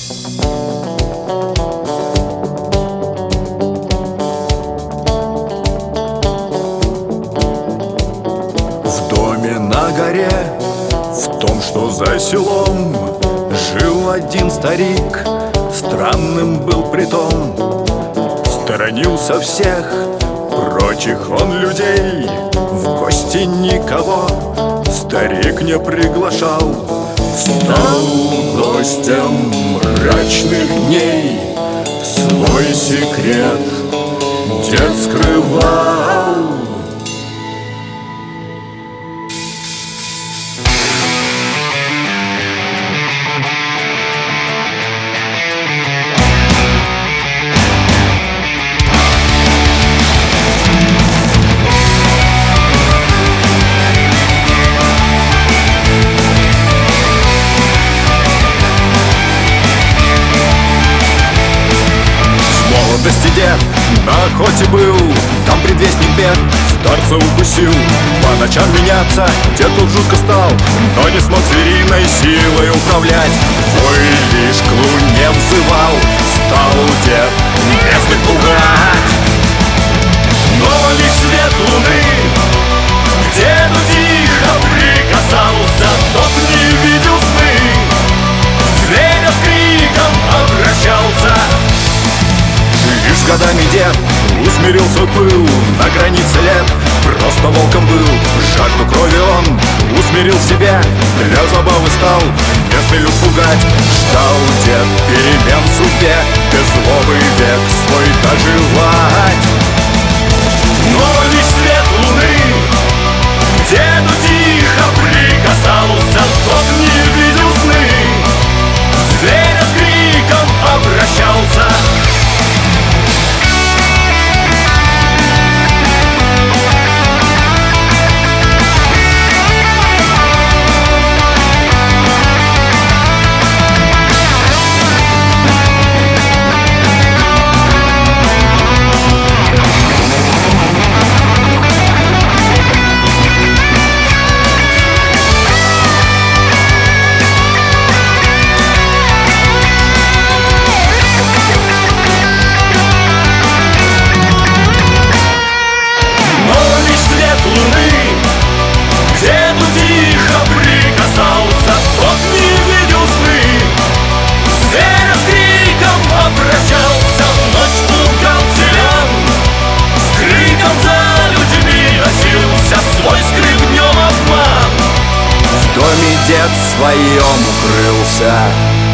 В доме на горе, в том, что за селом, жил один старик, странным был притом. Сторонился всех прочих он людей, в гости никого старик не приглашал. Стал гостем мрачных дней, свой секрет дед скрывал. Дед на охоте был, там предвестник бед старца укусил. По ночам меняться дед тут жутко стал, но не смог звериной силой управлять. Вой лишь к луне взывал, стал дед местных пугать. Но лишь свет луны к деду тихо прикасался, тот не видел сны, зверя с криком обращался. Лишь годами дед усмирил свой пыл, на границе лет просто волком был. Жажду крови он усмирил себя, для забавы стал местный люд пугать. Ждал дед перемен в судьбе, без злобы век свой доживать. Но лишь свет луны к деду тихо прикасался, тот не видел сны, зверя с криком обращался. Дед в своем укрылся.